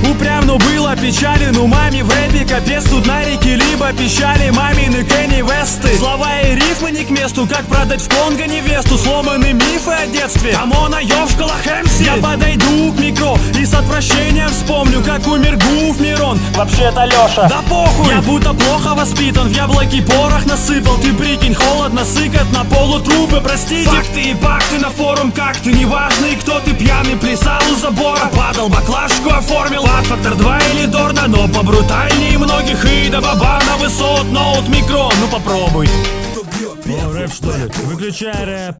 Упрям, но был опечален умами. В рэпе капец тут на реке, либо пищали мамины Кенни Весты. Слова и рифмы не к месту, как продать в Конго невесту. Сломаны мифы о детстве, Амона, Йо в школах МС. Я подойду к микро и с отвращением вспомню, как умер Гуф Мирон. Вообще это Лёша. Да похуй, я будто плохо воспитан, в яблоки порох насыпал. Ты прикинь, холодно, сыкот на полу трупы, простите. Факты и пакты на форум, как ты, неважно и кто ты. Пьяный плясал у забора, падал, баклажку оформил. Под фактор 2 или Дорна, но побрутальнее многих. И до баба на высот, ноут, микро, ну попробуй. О, рэп что ли? Выключай рэп.